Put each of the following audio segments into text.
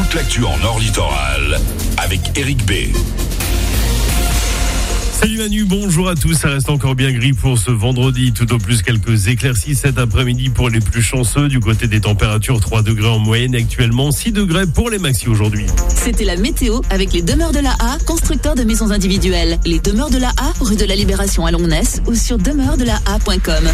toute l'actu en Nord Littoral avec Eric B. Salut Manu, bonjour à tous. Ça reste encore bien gris pour ce vendredi. Tout au plus quelques éclaircies cet après-midi pour les plus chanceux. Du côté des températures, 3 degrés en moyenne actuellement, 6 degrés pour les maxis aujourd'hui. C'était la météo avec les Demeures de la A, constructeurs de maisons individuelles. Les Demeures de la A, rue de la Libération à Longnes ou sur demeuresdelaa.com.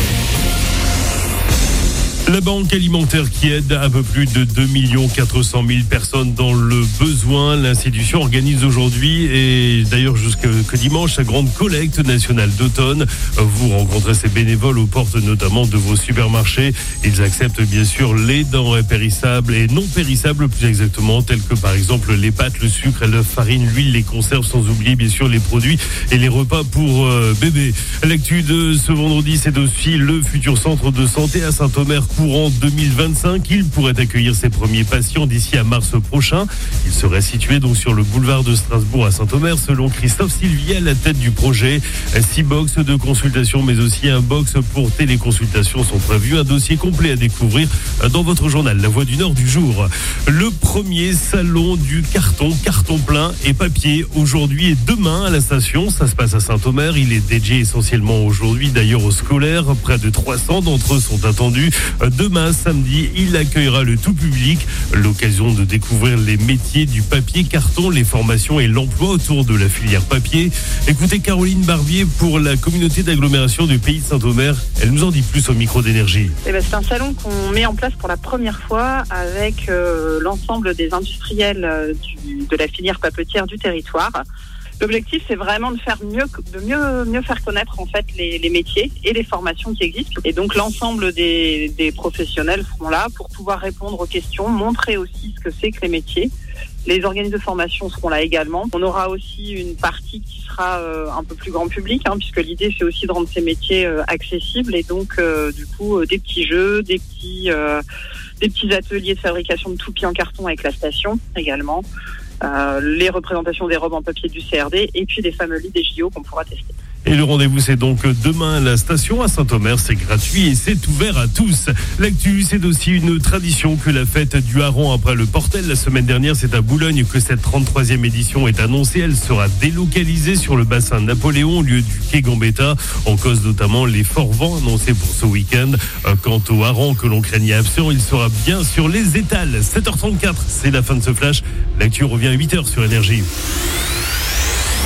La banque alimentaire qui aide un peu plus de 2 400 000 personnes dans le besoin. L'institution organise aujourd'hui et d'ailleurs jusque dimanche sa grande collecte nationale d'automne. Vous rencontrez ces bénévoles aux portes notamment de vos supermarchés. Ils acceptent bien sûr les denrées périssables et non périssables plus exactement, telles que par exemple les pâtes, le sucre, la farine, l'huile, les conserves, sans oublier bien sûr les produits et les repas pour bébés. L'actu de ce vendredi, c'est aussi le futur centre de santé à Saint-Omer courant 2025. Il pourrait accueillir ses premiers patients d'ici à mars prochain. Il serait situé donc sur le boulevard de Strasbourg à Saint-Omer, selon Christophe Sylvier à la tête du projet. 6 box de consultation, mais aussi un box pour téléconsultation sont prévus. Un dossier complet à découvrir dans votre journal La Voix du Nord du jour. Le premier salon du carton plein et papier aujourd'hui et demain à la station. Ça se passe à Saint-Omer. Il est dédié essentiellement aujourd'hui d'ailleurs aux scolaires. Près de 300 d'entre eux sont attendus. Demain, samedi, il accueillera le tout public. L'occasion de découvrir les métiers du papier, carton, les formations et l'emploi autour de la filière papier. Écoutez Caroline Barbier pour la communauté d'agglomération du Pays de Saint-Omer. Elle nous en dit plus au micro d'énergie. C'est un salon qu'on met en place pour la première fois avec l'ensemble des industriels de la filière papetière du territoire. L'objectif, c'est vraiment de faire mieux faire connaître en fait les métiers et les formations qui existent. Et donc l'ensemble des professionnels seront là pour pouvoir répondre aux questions, montrer aussi ce que c'est que les métiers. Les organismes de formation seront là également. On aura aussi une partie qui sera un peu plus grand public, puisque l'idée c'est aussi de rendre ces métiers accessibles et donc du coup des petits jeux, des petits ateliers de fabrication de toupies en carton avec la station également. Les représentations des robes en papier du CRD et puis les fameux lits des JO qu'on pourra tester. Et le rendez-vous, c'est donc demain à la station à Saint-Omer. C'est gratuit et c'est ouvert à tous. L'actu, c'est aussi une tradition que la fête du hareng après le Portel. La semaine dernière, c'est à Boulogne que cette 33e édition est annoncée. Elle sera délocalisée sur le bassin Napoléon au lieu du quai Gambetta. En cause notamment les forts vents annoncés pour ce week-end. Quant au hareng que l'on craignait absent, il sera bien sur les étals. 7h34, c'est la fin de ce flash. L'actu revient à 8h sur Énergie.